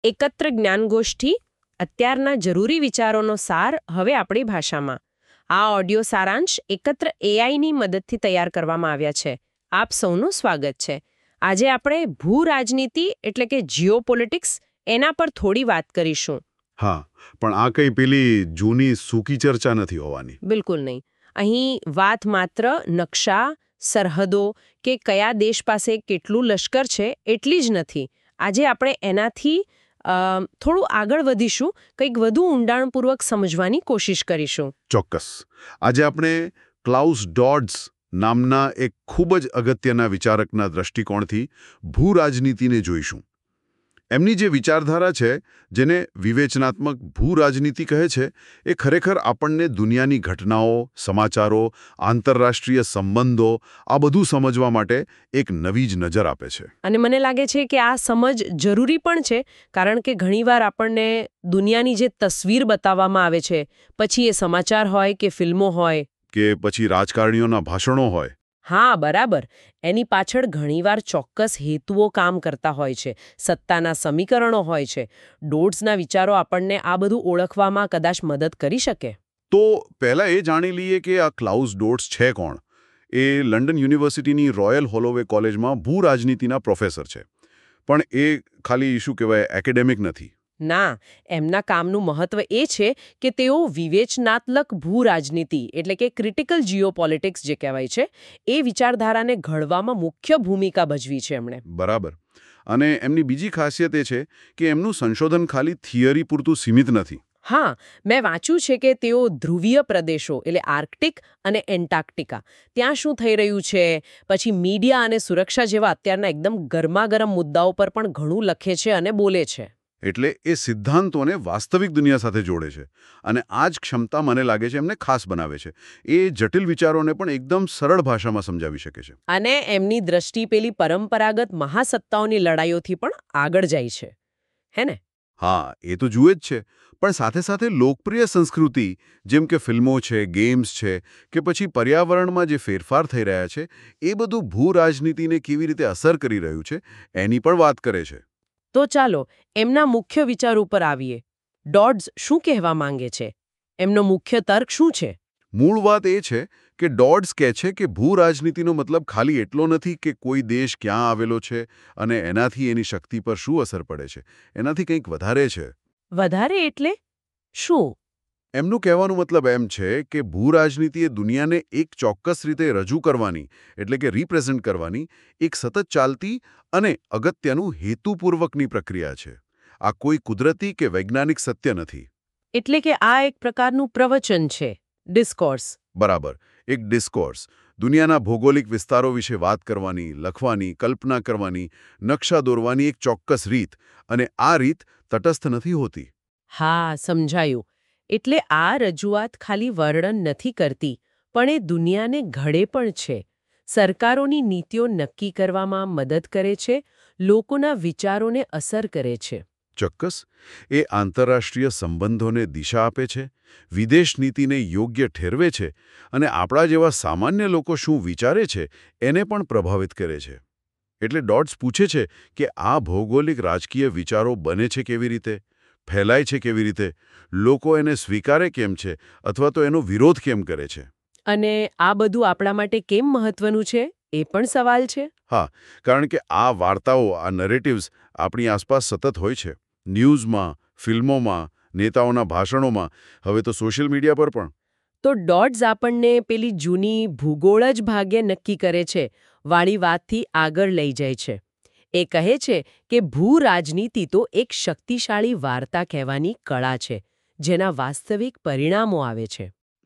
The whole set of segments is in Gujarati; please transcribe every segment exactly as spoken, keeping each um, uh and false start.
એકત્ર જ્ઞાનગોષ્ઠી અત્યારના જરૂરી વિચારોનો સાર હવે આપણી ભાષામાં. આ ઓડિયો સારાંશ એકત્ર એઆઈની મદદથી તૈયાર કરવામાં આવ્યા છે. આપ સૌનું સ્વાગત છે. આજે આપણે ભૂ રાજનીતિ એટલે કે જીઓપોલિટિક્સ એના પર થોડી વાત કરીશું. હા, પણ આ કઈ પેલી જૂની સૂકી ચર્ચા નથી હોવાની. બિલકુલ નહીં. અહીં વાત માત્ર નકશા, સરહદો કે કયા દેશ પાસે કેટલું લશ્કર છે એટલી જ નથી. આજે આપણે એનાથી અ, થોડું આગળ વધીશું, કંઈક વધુ ઊંડાણપૂર્વક સમજવાની કોશિશ કરીશું. ચોક્કસ. આજે આપણે ક્લાઉસ ડોડ્સ નામના એક ખૂબ જ અગત્યના વિચારકના દૃષ્ટિકોણથી ભૂ રાજનીતિને જોઈશું. એમની જે વિચારધારા છે, જેને વિવેચનાત્મક ભૂ રાજનીતિ કહે છે, એ ખરેખર આપણને દુનિયાની ઘટનાઓ, સમાચારો, આંતરરાષ્ટ્રીય સંબંધો આ બધું સમજવા માટે એક નવી જ નજર આપે છે. અને મને લાગે છે કે આ સમજ જરૂરી પણ છે, કારણ કે ઘણીવાર આપણને દુનિયાની જે તસવીર બતાવવામાં આવે છે, પછી એ સમાચાર હોય કે ફિલ્મો હોય કે પછી રાજકારણીઓના ભાષણો હોય, હા બરાબર, એની પાછળ ઘણીવાર ચોક્કસ હેતુઓ કામ કરતા હોય છે, સત્તાના સમીકરણો હોય છે. ડોડ્સના વિચારો આપણને આ બધું ઓળખવામાં કદાચ મદદ કરી શકે. તો પહેલાં એ જાણી લઈએ કે આ ક્લાઉસ ડોડ્સ છે કોણ. એ લંડન યુનિવર્સિટીની રોયલ હોલોવે કોલેજમાં ભૂ રાજનીતિના પ્રોફેસર છે. પણ એ ખાલી શું કહેવાય એકેડેમિક નથી. ના, એમના કામનું મહત્વ એ છે કે તેઓ વિવેચનાત્મક ભૂ રાજનીતિ એટલે કે ક્રિટિકલ જીઓપોલિટિક્સ જે કહેવાય છે એ વિચારધારાને ઘડવામાં મુખ્ય ભૂમિકા ભજવી છે એમણે. બરાબર. અને એમની બીજી ખાસિયત એ છે કે એમનું સંશોધન ખાલી થિયરી પૂરતું સીમિત નથી. હા, મેં વાંચ્યું છે કે તેઓ ધ્રુવીય પ્રદેશો એટલે આર્કટિક અને એન્ટાર્કટિકા ત્યાં શું થઈ રહ્યું છે, પછી મીડિયા અને સુરક્ષા જેવા અત્યારના એકદમ ગરમાગરમ મુદ્દાઓ પર પણ ઘણું લખે છે અને બોલે છે. એટલે એ સિદ્ધાંતોને વાસ્તવિક દુનિયા સાથે જોડે છે. અને આ જ ક્ષમતા મને લાગે છે એમને ખાસ બનાવે છે. એ જટિલ વિચારોને પણ એકદમ સરળ ભાષામાં સમજાવી શકે છે. અને એમની દ્રષ્ટિ પેલી પરંપરાગત મહાસત્તાઓની લડાઈઓથી પણ આગળ જાય છે, હે ને? હા, એ તો જુએ જ છે. પણ સાથે સાથે લોકપ્રિય સંસ્કૃતિ જેમ કે ફિલ્મો છે, ગેમ્સ છે કે પછી પર્યાવરણમાં જે ફેરફાર થઈ રહ્યા છે, એ બધું ભૂ રાજનીતિને કેવી રીતે અસર કરી રહ્યું છે એની પણ વાત કરે છે. તો ચાલો એમના મુખ્ય વિચાર ઉપર આવીએ. ડોડ્સ શું કહેવા માંગે છે? એમનો મુખ્ય તર્ક શું છે? મૂળ વાત એ છે કે ડોડ્સ કહે છે કે ભૂ રાજનીતિનો મતલબ ખાલી એટલો નથી કે કોઈ દેશ ક્યાં આવેલો છે અને એનાથી એની શક્તિ પર શું અસર પડે છે. એનાથી કંઈક વધારે છે. વધારે એટલે શું? એમનું કહેવાનું મતલબ એમ છે કે ભૂ રાજનીતિ એ દુનિયાને એક ચોક્કસ રીતે રજૂ કરવાની એટલે કે રિપ્રેઝન્ટ કરવાની એક સતત ચાલતી અને અગત્યનું હેતુપૂર્વકની પ્રક્રિયા છે. આ કોઈ કુદરતી કે વૈજ્ઞાનિક સત્ય નથી. એટલે કે આ એક પ્રકારનું પ્રવચન છે, ડિસ્કોર્સ. બરાબર, એક ડિસ્કોર્સ. દુનિયાના ભૌગોલિક વિસ્તારો વિશે વાત કરવાની, લખવાની, કલ્પના કરવાની, નકશા દોરવાની એક ચોક્કસ રીત. અને આ રીત તટસ્થ નથી હોતી. હા, સમજાયું. એટલે આ રજૂઆત ખાલી વર્ણન નથી કરતી, પણ એ દુનિયાને ઘડે પણ છે. સરકારોની નીતિઓ નક્કી કરવામાં મદદ કરે છે, લોકોના વિચારોને અસર કરે છે. ચોક્કસ. એ આંતરરાષ્ટ્રીય સંબંધોને દિશા આપે છે, વિદેશ નીતિને યોગ્ય ઠેરવે છે અને આપણા જેવા સામાન્ય લોકો શું વિચારે છે એને પણ પ્રભાવિત કરે છે. એટલે ડોડ્સ પૂછે છે કે આ ભૌગોલિક રાજકીય વિચારો બને છે કેવી રીતે, ફેલાય છે કેવી રીતે, લોકો એને સ્વીકારે કેમ છે અથવા તો એનો વિરોધ કેમ કરે છે. અને આ બધું આપણા માટે કેમ મહત્વનું છે એ પણ સવાલ છે. હા, કારણ કે આ વાર્તાઓ, આ નરેટિવ્સ આપણી આસપાસ સતત હોય છે. ન્યૂઝમાં, ફિલ્મોમાં, નેતાઓના ભાષણોમાં, હવે તો સોશિયલ મીડિયા પર પણ. તો ડોડ્સ આપણને પેલી જૂની ભૂગોળ જ ભાગ્ય નક્કી કરે છે વાળી વાતથી આગળ લઈ જાય છે. એ કહે છે કે ભૂ રાજનીતિ તો એક શક્તિશાળી વાર્તા કહેવાની કળા છે, જેના વાસ્તવિક પરિણામો આવે છે.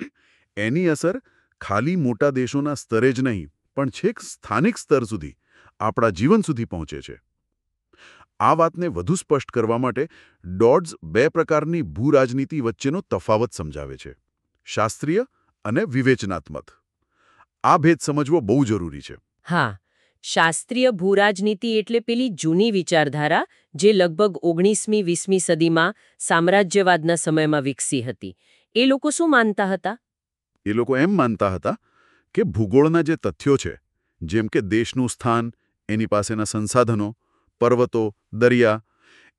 એની અસર ખાલી મોટા દેશોના સ્તરે જ નહીં, પણ છેક સ્થાનિક સ્તર સુધી, આપણા જીવન સુધી પહોંચે છે. આ વાતને વધુ સ્પષ્ટ કરવા માટે ડોડ્સ બે પ્રકારની ભૂ રાજનીતિ વચ્ચેનો તફાવત સમજાવે છે: શાસ્ત્રીય અને વિવેચનાત્મક. આ ભેદ સમજવો બહુ જરૂરી છે. હા, શાસ્ત્રીય ભૂરાજનીતિ એટલે પેલી જૂની વિચારધારા જે લગભગ ઓગણીસમી વીસમી સદીમાં સામ્રાજ્યવાદના સમયમાં વિકસી હતી. એ લોકો શું માનતા હતા? એ લોકો એમ માનતા હતા કે ભૂગોળના જે તથ્યો છે, જેમ કે દેશનું સ્થાન, એની પાસેના સંસાધનો, પર્વતો, દરિયા,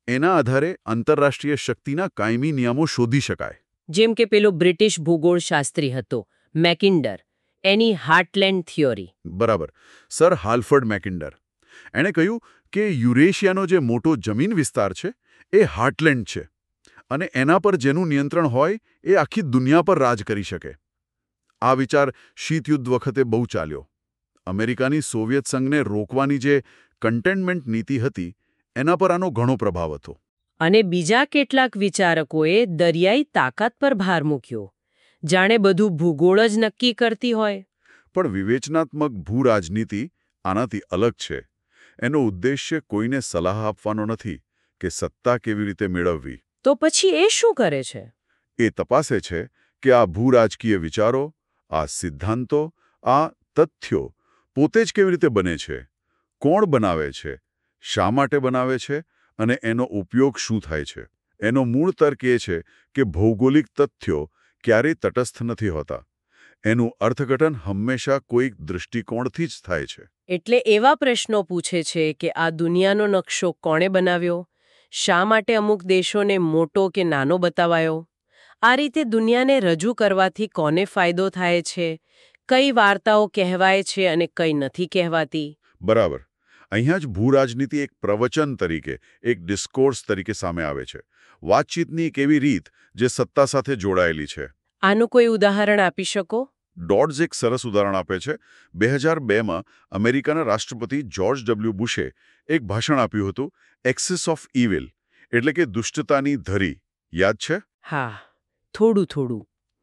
એના આધારે આંતરરાષ્ટ્રીય શક્તિના કાયમી નિયમો શોધી શકાય. જેમ કે પેલો બ્રિટિશ ભૂગોળશાસ્ત્રી હતો મેકિન્ડર, એની હાર્ટલેન્ડ થિયોરી. બરાબર, સર હાલ્ફર્ડ મેકિન્ડર. એણે કહ્યું કે યુરેશિયાનો જે મોટો જમીન વિસ્તાર છે એ હાર્ટલેન્ડ છે અને એના પર જેનું નિયંત્રણ હોય એ આખી દુનિયા પર રાજ કરી શકે. આ વિચાર શીત યુદ્ધ વખતે બહુ ચાલ્યો. અમેરિકાની સોવિયત સંઘને રોકવાની જે કન્ટેનમેન્ટ નીતિ હતી એના પર આનો ઘણો પ્રભાવ હતો. અને બીજા કેટલાક વિચારકોએ દરિયાઈ તાકાત પર ભાર મૂક્યો, જાણે બધું ભૂગોળ જ નક્કી કરતી હોય. પણ વિવેચનાત્મક ભૂરાજનીતિ આનાથી અલગ છે. એનો ઉદ્દેશ્ય કોઈને સલાહ આપવાનો નથી કે સત્તા કેવી રીતે મેળવવી. તો પછી એ શું કરે છે? એ તપાસે છે કે આ ભૂરાજકીય વિચારો, આ સિદ્ધાંતો, આ તથ્યો પોતે જ કેવી રીતે બને છે, કોણ બનાવે છે, શા માટે બનાવે છે અને એનો ઉપયોગ શું થાય છે. એનો મૂળ તર્ક એ છે કે ભૌગોલિક તથ્યો ક્યારેય તટસ્થ નથી હોતા. એનું અર્થઘટન હંમેશા કોઈક દૃષ્ટિકોણથી જ થાય છે. એટલે એવા પ્રશ્નો પૂછે છે કે આ દુનિયાનો નકશો કોણે બનાવ્યો, શા માટે અમુક દેશોને મોટો કે નાનો બતાવાયો, આ રીતે દુનિયાને રજૂ કરવાથી કોને ફાયદો થાય છે, કઈ વાર્તાઓ કહેવાય છે અને કઈ નથી કહેવાતી. બરાબર. અહીંયા જ ભૂરાજનીતિ એક પ્રવચન તરીકે, એક ડિસ્કોર્સ તરીકે સામે આવે છે. વાતચીતની એક એવી રીત જે સત્તા સાથે જોડાયેલી છે. આનું કોઈ ઉદાહરણ આપી શકો? ડોડ્સ એક સરસ ઉદાહરણ આપે છે. બે હજાર બેમાં અમેરિકાના રાષ્ટ્રપતિ જ્યોર્જ ડબલ્યુ બુશે એક ભાષણ આપ્યું હતું, એક્સિસ ઓફ ઇવિલ, એટલે કે દુષ્ટતાની ધરી. યાદ છે? હા, થોડું થોડું.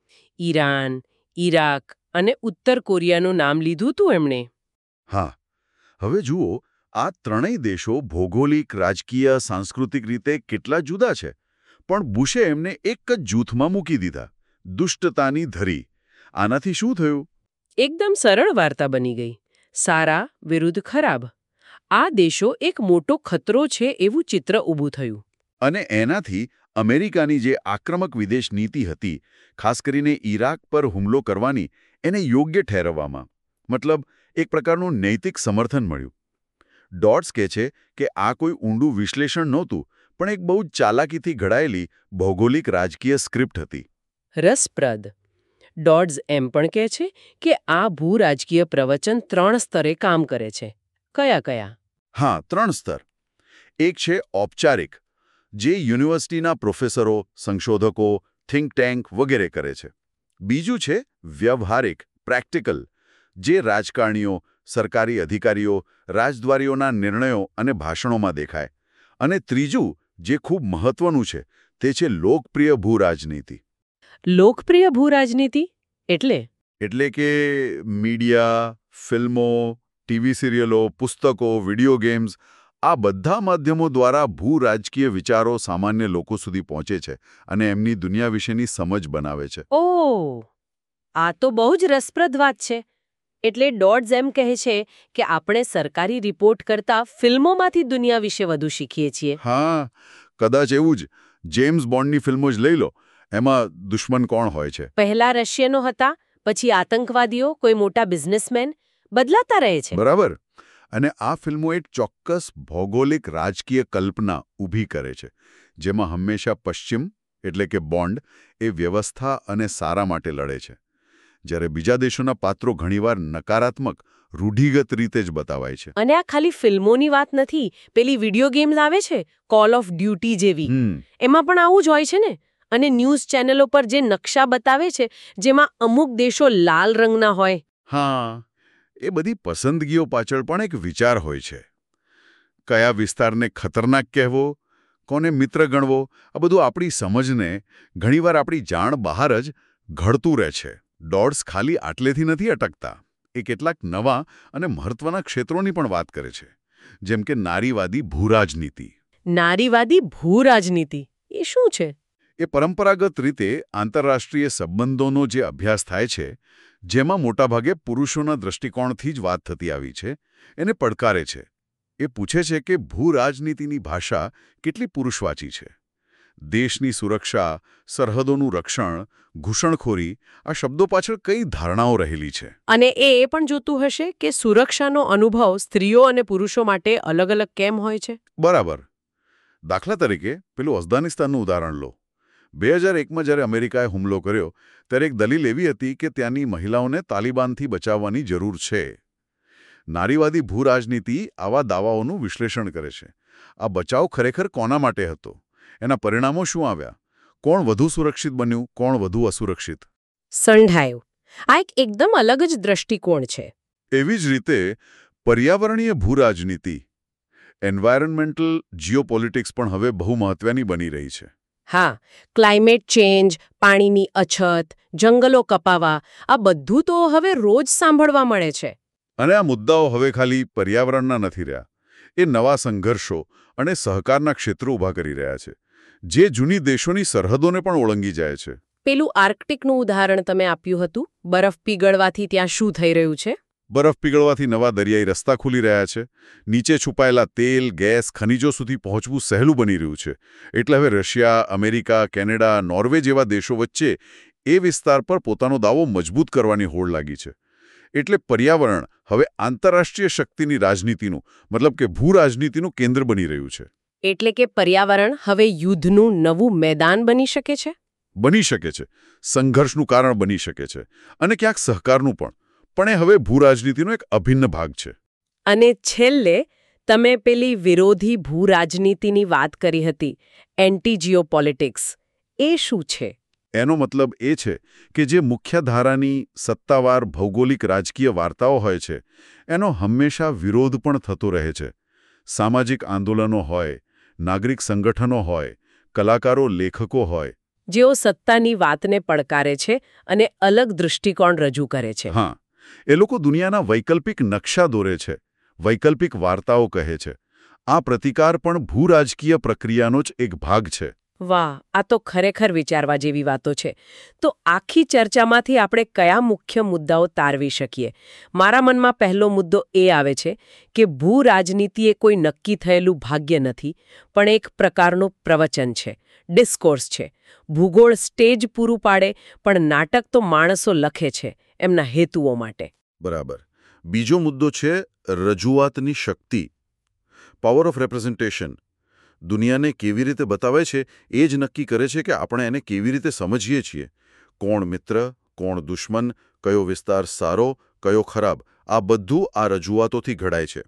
ઈરાન, ઈરાક અને ઉત્તર કોરિયાનું નામ લીધું હતું એમણે. હા. હવે જુઓ, આ ત્રણેય દેશો ભૌગોલિક, રાજકીય, સાંસ્કૃતિક રીતે કેટલા જુદા છે, પણ બુશે એમને એક જ જૂથમાં મૂકી દીધા, દુષ્ટતાની ધરી. આનાથી શું થયું? એકદમ સરળ વાર્તા બની ગઈ. સારા વિરુદ્ધ ખરાબ. આ દેશો એક મોટો ખતરો છે એવું ચિત્ર ઊભું થયું. અને એનાથી અમેરિકાની જે આક્રમક વિદેશ નીતિ હતી, ખાસ કરીને ઈરાક પર હુમલો કરવાની, એને યોગ્ય ઠેરવવામાં, મતલબ એક પ્રકારનું નૈતિક સમર્થન મળ્યું. ડોડ્સ કહે છે કે આ કોઈ ઊંડું વિશ્લેષણ નહોતું, પણ એક બહુ જ ચાલાકીથી ઘડાયેલી ભૌગોલિક રાજકીય સ્ક્રિપ્ટ હતી. રસપ્રદ. ડોડ્સ એમ પણ કહે છે કે આ ભૂરાજકીય પ્રવચન ત્રણ સ્તરે કામ કરે છે. કયા કયા? હા, ત્રણ સ્તર. એક છે ઔપચારિક, જે યુનિવર્સિટીના પ્રોફેસરો, સંશોધકો, થિંક ટેન્ક વગેરે કરે છે. બીજું છે વ્યવહારિક, પ્રેક્ટિકલ, જે રાજકારણીઓ, સરકારી અધિકારીઓ, રાજદ્વારીઓના નિર્ણયો અને ભાષણોમાં દેખાય. અને ત્રીજું, જે ખૂબ મહત્વનું છે, તે છે લોકપ્રિય ભૂરાજનીતિ. લોકપ્રિય ભૂરાજનીતિ એટલે? એટલે કે મીડિયા, ફિલ્મો, ટીવી સિરિયલો, પુસ્તકો, વિડિયો ગેમ્સ, આ બધા માધ્યમો દ્વારા ભૂરાજકીય વિચારો સામાન્ય લોકો સુધી પહોંચે છે અને એમની દુનિયા વિશેની સમજ બનાવે છે. ઓહ, આ તો બહુ જ રસપ્રદ વાત છે. એટલે ડોડ્સ એમ કહે છે કે આપણે સરકારી રિપોર્ટ કરતાં ફિલ્મોમાંથી દુનિયા વિશે વધુ શીખીએ છીએ. હા, કદાચ એવું જ. જેમ્સ બોન્ડની ફિલ્મો જ લઈ લો. એમાં દુશ્મન કોણ હોય છે? પહેલા રશિયનો હતા, પછી આતંકવાદીઓ, કોઈ મોટા બિઝનેસમેન, બદલાતા રહે છે. બરાબર. અને આ ફિલ્મો એક ચોક્કસ ભૌગોલિક રાજકીય કલ્પના ઊભી કરે છે, જેમાં હંમેશા પશ્ચિમ એટલે કે બોન્ડ એ વ્યવસ્થા અને સારા માટે લડે છે, જ્યારે બીજા દેશોના પાત્રો ઘણીવાર નકારાત્મક, રૂઢિગત રીતે જ બતાવાય છે. અને આ ખાલી ફિલ્મોની વાત નથી. પેલી વિડિયો ગેમ્સ આવે છે, કોલ ઓફ ડ્યુટી જેવી, એમાં પણ આવું જ હોય છે ને. અને ન્યૂઝ ચેનલો પર જે નકશા બતાવે છે, જેમાં અમુક દેશો લાલ રંગના હોય. હા, એ બધી પસંદગીઓ પાછળ પણ એક વિચાર હોય છે. કયા વિસ્તારને ખતરનાક કહેવો, કોને મિત્ર ગણવો, આ બધું આપણી સમજને, ઘણીવાર આપણી જાણ બહાર જ ઘડતું રહે છે. ડોડ્સ ખાલી આટલેથી નથી અટકતા. એ કેટલાક નવા અને મહત્વના ક્ષેત્રોની પણ વાત કરે છે, જેમ કે નારીવાદી ભૂરાજનીતિ. નારીવાદી ભૂરાજનીતિ એ શું છે? એ પરંપરાગત રીતે આંતરરાષ્ટ્રીય સંબંધોનો જે અભ્યાસ થાય છે, જેમાં મોટાભાગે પુરુષોના દૃષ્ટિકોણથી જ વાત થતી આવી છે, એને પડકારે છે. એ પૂછે છે કે ભૂરાજનીતિની ભાષા કેટલી પુરુષવાચી છે. દેશની સુરક્ષા, સરહદોનું રક્ષણ, ઘૂસણખોરી, આ શબ્દો પાછળ કઈ ધારણાઓ રહેલી છે. અને એ એ પણ જોતું હશે કે સુરક્ષાનો અનુભવ સ્ત્રીઓ અને પુરુષો માટે અલગ અલગ કેમ હોય છે. બરાબર. દાખલા તરીકે પેલું અફઘાનિસ્તાનનું ઉદાહરણ લો. બે હજાર એકમાં જ્યારે અમેરિકાએ હુમલો કર્યો ત્યારે એક દલીલ એવી હતી કે ત્યાંની મહિલાઓને તાલિબાનથી બચાવવાની જરૂર છે. નારીવાદી ભૂરાજનીતિ આવા દાવાઓનું વિશ્લેષણ કરે છે. આ બચાવ ખરેખર કોના માટે હતો? એના પરિણામો શું આવ્યા? કોણ વધુ સુરક્ષિત બન્યું, કોણ વધુ અસુરક્ષિત? સંઢાયું. આ એક એકદમ અલગ જ દ્રષ્ટિકોણ છે. એવી જ રીતે પર્યાવરણીય ભૂરાજનીતિ એન્વાયરન્મેન્ટલ જીઓપોલિટિક્સ પણ હવે બહુ મહત્વની બની રહી છે. હા, ક્લાઇમેટ ચેન્જ, પાણીની અછત, જંગલો કપાવા, આ બધું તો હવે રોજ સાંભળવા મળે છે. અને આ મુદ્દાઓ હવે ખાલી પર્યાવરણના નથી રહ્યા. એ નવા સંઘર્ષો અને સહકારના ક્ષેત્રો ઊભા કરી રહ્યા છે, જે જૂની દેશોની સરહદોને પણ ઓળંગી જાય છે. પેલું આર્કટિકનું ઉદાહરણ તમે આપ્યું હતું, બરફ પીગળવાથી ત્યાં શું થઈ રહ્યું છે? બરફ પીગળવાથી નવા દરિયાઈ રસ્તા ખુલી રહ્યા છે. નીચે છુપાયેલા તેલ, ગેસ, ખનિજો સુધી પહોંચવું સહેલું બની રહ્યું છે. એટલે હવે રશિયા, અમેરિકા, કેનેડા, નોર્વે જેવા દેશો વચ્ચે એ વિસ્તાર પર પોતાનો દાવો મજબૂત કરવાની હોડ લાગી છે. એટલે પર્યાવરણ હવે આંતરરાષ્ટ્રીય શક્તિની રાજનીતિનું, મતલબ કે ભૂરાજનીતિનું કેન્દ્ર બની રહ્યું છે. એટલે કે પર્યાવરણ હવે યુદ્ધનું નવું મેદાન બની શકે છે? બની શકે છે, સંઘર્ષનું કારણ બની શકે છે, અને ક્યાંક સહકારનું પણ. પણ એ હવે ભૂરાજનીતિનો એક અભિન્ન ભાગ છે. અને છેલ્લે તમે પેલી વિરોધી ભૂરાજનીતિની વાત કરી હતી, એન્ટી જીઓપોલિટિક્સ. એ શું છે? એનો મતલબ એ છે કે જે મુખ્યધારાની સત્તાવાર ભૌગોલિક રાજકીય વાર્તાઓ હોય છે, એનો હંમેશા વિરોધ પણ થતો રહે છે. સામાજિક આંદોલનો હોય, નાગરિક સંગઠનો હોય, કલાકારો, લેખકો હોય, જેઓ સત્તાની વાતને પડકારે છે અને અલગ દૃષ્ટિકોણ રજૂ કરે છે. હા, એ લોકો દુનિયાના વૈકલ્પિક નકશા દોરે છે, વૈકલ્પિક વાર્તાઓ કહે છે. આ પ્રતિકાર પણ ભૂરાજકીય પ્રક્રિયાનો જ એક ભાગ છે. વાહ, આ તો ખરેખર વિચારવા જેવી વાતો છે. તો આખી ચર્ચામાંથી આપણે કયા મુખ્ય મુદ્દાઓ તારવી શકીએ? મારા મનમાં પહેલો મુદ્દો એ આવે છે કે ભૂરાજનીતિ એ કોઈ નક્કી થયેલું ભાગ્ય નથી, પણ એક પ્રકારનું પ્રવચન છે, ડિસ્કોર્સ છે. ભૂગોળ સ્ટેજ પૂરું પાડે, પણ નાટક તો માણસો લખે છે એમના હેતુઓ માટે. બરાબર. બીજો મુદ્દો છે રજૂઆતની શક્તિ, પાવર ઓફ રેપ્રેઝન્ટેશન. દુનિયાને કેવી રીતે બતાવે છે એ જ નક્કી કરે છે કે આપણે એને કેવી રીતે સમજીએ છીએ. કોણ મિત્ર, કોણ દુશ્મન, કયો વિસ્તાર સારો, કયો ખરાબ, આ બધું આ રજૂઆતોથી ઘડાય છે.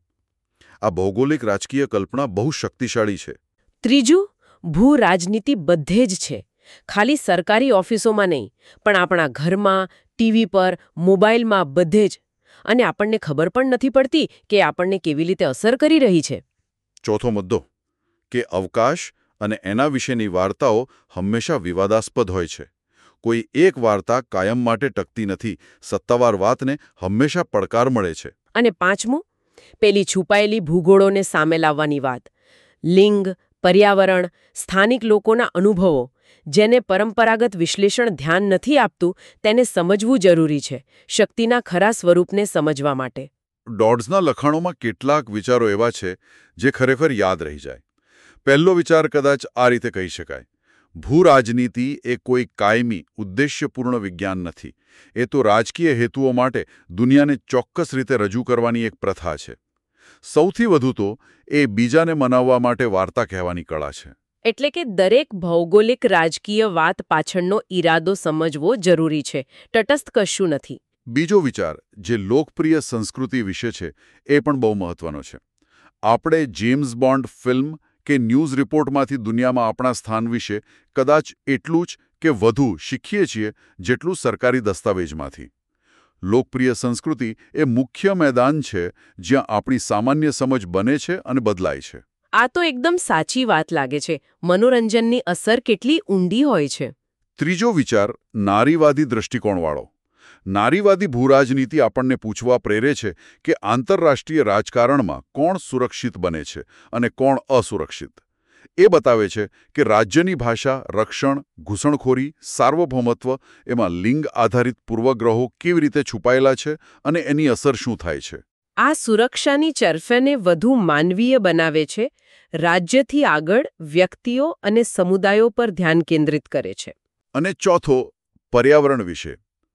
આ ભૌગોલિક રાજકીય કલ્પના બહુ શક્તિશાળી છે. ત્રીજું, ભૂરાજનીતિ બધે જ છે. ખાલી સરકારી ઓફિસોમાં નહીં, પણ આપણા ઘરમાં, ટીવી પર, મોબાઈલમાં, બધે જ. અને આપણને ખબર પણ નથી પડતી કે આપણને કેવી રીતે અસર કરી રહી છે. ચોથો મુદ્દો કે અવકાશ અને એના વિશેની વાર્તાઓ હંમેશા વિવાદાસ્પદ હોય છે. કોઈ એક વાર્તા કાયમ માટે ટકતી નથી. સત્તાવાર વાતને હંમેશા પડકાર મળે છે. અને પાંચમું, પેલી છુપાયેલી ભૂગોળોને સામે લાવવાની વાત. લિંગ, પર્યાવરણ, સ્થાનિક લોકોના અનુભવો, જેને પરંપરાગત વિશ્લેષણ ધ્યાન નથી આપતું, તેને સમજવું જરૂરી છે, શક્તિના ખરા સ્વરૂપને સમજવા માટે. ડોડ્સના લખાણોમાં કેટલાક વિચારો એવા છે જે ખરેખર યાદ રહી જાય. પહેલો વિચાર કદાચ આ રીતે કહી શકાય: ભૂરાજનીતિ એ કોઈ કાયમી, ઉદ્દેશ્યપૂર્ણ વિજ્ઞાન નથી. એ તો રાજકીય હેતુઓ માટે દુનિયાને ચોક્કસ રીતે રજૂ કરવાની એક પ્રથા છે. સૌથી વધુ તો એ બીજાને મનાવવા માટે વાર્તા કહેવાની કળા છે. એટલે કે દરેક ભૌગોલિક રાજકીય વાત પાછળનો ઈરાદો સમજવો જરૂરી છે, તટસ્થ કશું નથી. બીજો વિચાર જે લોકપ્રિય સંસ્કૃતિ વિશે છે એ પણ બહુ મહત્વનો છે. આપણે જેમ્સ બોન્ડ ફિલ્મ કે ન્યૂઝ રિપોર્ટમાંથી દુનિયામાં આપણા સ્થાન વિશે કદાચ એટલું જ કે વધુ શીખીએ છીએ જેટલું સરકારી દસ્તાવેજમાંથી. લોકપ્રિય સંસ્કૃતિ એ મુખ્ય મેદાન છે જ્યાં આપણી સામાન્ય સમજ બને છે અને બદલાય છે. આ તો એકદમ સાચી વાત લાગે છે. મનોરંજનની અસર કેટલી ઊંડી હોય છે. ત્રીજો વિચાર નારીવાદી દૃષ્ટિકોણવાળો. નારીવાદી ભૂરાજનીતિ આપણને પૂછવા પ્રેરે છે કે આંતરરાષ્ટ્રીય રાજકારણમાં કોણ સુરક્ષિત બને છે અને કોણ અસુરક્ષિત. એ બતાવે છે કે રાજ્યની ભાષા, રક્ષણ, ઘૂસણખોરી, સાર્વભૌમત્વ, એમાં લિંગ આધારિત પૂર્વગ્રહો કેવી રીતે છુપાયેલા છે અને એની અસર શું થાય છે. આ સુરક્ષાની ચરફેને વધુ માનવીય બનાવે છે, રાજ્યથી આગળ વ્યક્તિઓ અને સમુદાયો પર ધ્યાન કેન્દ્રિત કરે છે. અને ચોથો, પર્યાવરણ વિશે.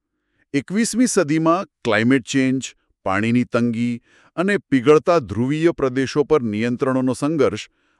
એકવીસમી સદીમાં ક્લાઇમેટ ચેન્જ, પાણીની તંગી અને પીગળતા ધ્રુવીય પ્રદેશો પર નિયંત્રણોનો સંઘર્ષ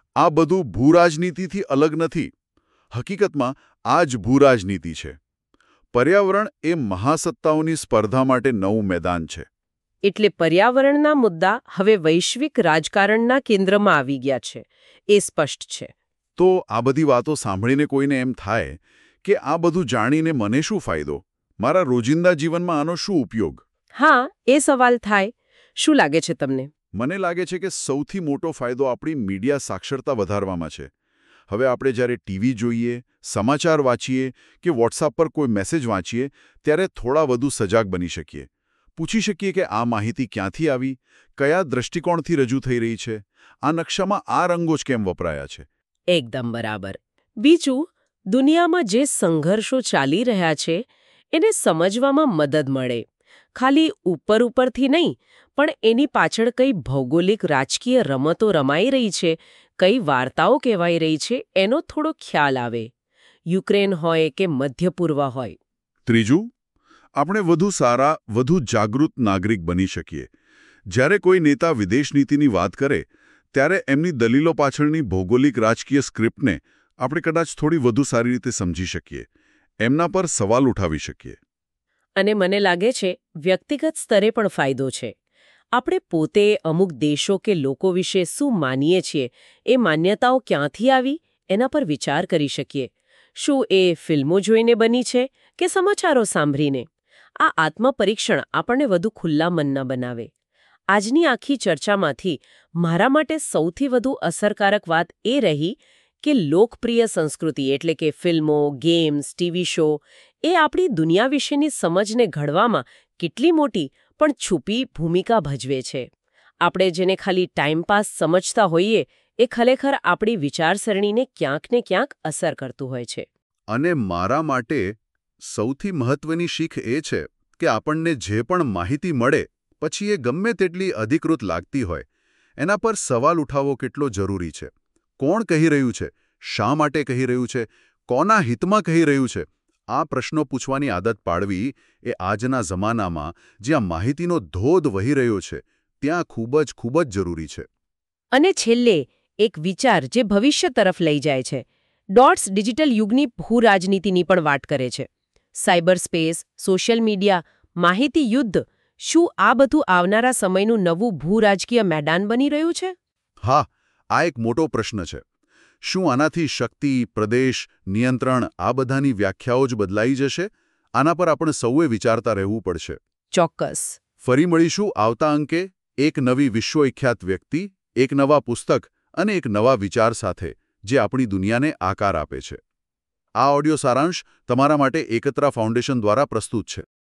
આ બધું ભૂરાજનીતિથી અલગ નથી. હકીકતમાં આ જ ભૂરાજનીતિ છે. પર્યાવરણ એ મહાસત્તાઓની સ્પર્ધા માટે નવું મેદાન છે. એટલે પર્યાવરણના મુદ્દા હવે વૈશ્વિક રાજકારણના કેન્દ્રમાં આવી ગયા છે એ સ્પષ્ટ છે. તો આ બધી વાતો સાંભળીને કોઈને એમ થાય કે આ બધું જાણીને મને શું ફાયદો? મારા રોજિંદા જીવનમાં આનો શું ઉપયોગ? હા, એ સવાલ થાય. શું લાગે છે તમને? મને લાગે છે કે સૌથી મોટો ફાયદો આપણી મીડિયા સાક્ષરતા વધારવામાં છે. હવે આપણે જ્યારે ટીવી જોઈએ, સમાચાર વાંચીએ કે વોટ્સએપ પર કોઈ મેસેજ વાંચીએ ત્યારે થોડા વધુ સજાગ બની શકીએ. પૂછી શકીએ કે આ માહિતી ક્યાંથી આવી, કયા દૃષ્ટિકોણથી રજૂ થઈ રહી છે, આ નકશામાં આ રંગો જ કેમ વપરાયા છે. એકદમ બરાબર. બીજું, દુનિયામાં જે સંઘર્ષો ચાલી રહ્યા છે એને સમજવામાં મદદ મળે. ખાલી ઉપર ઉપરથી નહીં, પણ એની પાછળ કઈ ભૌગોલિક રાજકીય રમતો રમાઈ રહી છે, કઈ વાર્તાઓ કહેવાઈ રહી છે એનો થોડો ખ્યાલ આવે. યુક્રેન હોય કે મધ્ય પૂર્વ હોય. ત્રીજું, આપણે વધુ સારા, વધુ જાગૃત નાગરિક બની શકીએ. જ્યારે કોઈ નેતા વિદેશ નીતિની વાત કરે ત્યારે એમની દલીલો પાછળની ભૌગોલિક રાજકીય સ્ક્રિપ્ટને આપણે કદાચ થોડી વધુ સારી રીતે સમજી શકીએ, એમના પર સવાલ ઉઠાવી શકીએ. અને મને લાગે છે વ્યક્તિગત સ્તરે પણ ફાયદો છે. આપણે પોતે અમુક દેશો કે લોકો વિશે શું માનીએ છીએ, એ માન્યતાઓ ક્યાંથી આવી એના પર વિચાર કરી શકીએ. શું એ ફિલ્મો જોઈને બની છે કે સમાચારો સાંભળીને? આ આત્મપરીક્ષણ આપણને વધુ ખુલ્લા મનના બનાવે. આજની આખી ચર્ચામાંથી મારા માટે સૌથી વધુ અસરકારક વાત એ રહી કે લોકપ્રિય સંસ્કૃતિ એટલે કે ફિલ્મો, ગેમ્સ, ટીવી શો એ આપણી દુનિયા વિશેની સમજને ઘડવામાં કેટલી મોટી પણ છુપી ભૂમિકા ભજવે છે. આપણે જેને ખાલી ટાઈમપાસ સમજતા હોઈએ એ ખરેખર આપણી વિચારસરણીને ક્યાંક ને ક્યાંક અસર કરતું હોય છે. અને મારા માટે સૌથી મહત્વની શીખ એ છે કે આપણને જે પણ માહિતી મળે પછી એ ગમે તેટલી અધિકૃત લાગતી હોય, એના પર સવાલ ઉઠાવવો કેટલો જરૂરી છે. કોણ કહી રહ્યું છે? શા માટે કહી રહ્યું છે? કોના હિતમાં કહી રહ્યું છે? આ પ્રશ્નો પૂછવાની આદત પાડવી એ આજના જમાનામાં જ્યાં માહિતીનો ધોધ વહી રહ્યો છે ત્યાં ખૂબ જ ખૂબ જ જરૂરી છે. અને છેલ્લે એક વિચાર જે ભવિષ્ય તરફ લઈ જાય છે. ડોટ્સ ડિજિટલ યુગની ભૂરાજનીતિની પણ વાત કરે છે. સાયબર સ્પેસ, સોશિયલ મીડિયા, માહિતી યુદ્ધ, શું આ બધું આવનારા સમયનું નવું ભૂરાજકીય મેદાન બની રહ્યું છે? હા, આ એક મોટો પ્રશ્ન છે. શું આનાથી શક્તિ, પ્રદેશ, નિયંત્રણ આ બધાની વ્યાખ્યાઓ જ બદલાઈ જશે? આના પર આપણે સૌએ વિચારતા રહેવું પડશે. ચોક્કસ. ફરી મળીશું આવતા અંકે એક નવી વિશ્વવિખ્યાત વ્યક્તિ, એક નવા પુસ્તક અને એક નવા વિચાર સાથે જે આપણી દુનિયાને આકાર આપે છે. આ ઓડિયો સારાંશ તમારા માટે એકત્રા ફાઉન્ડેશન દ્વારા પ્રસ્તુત છે.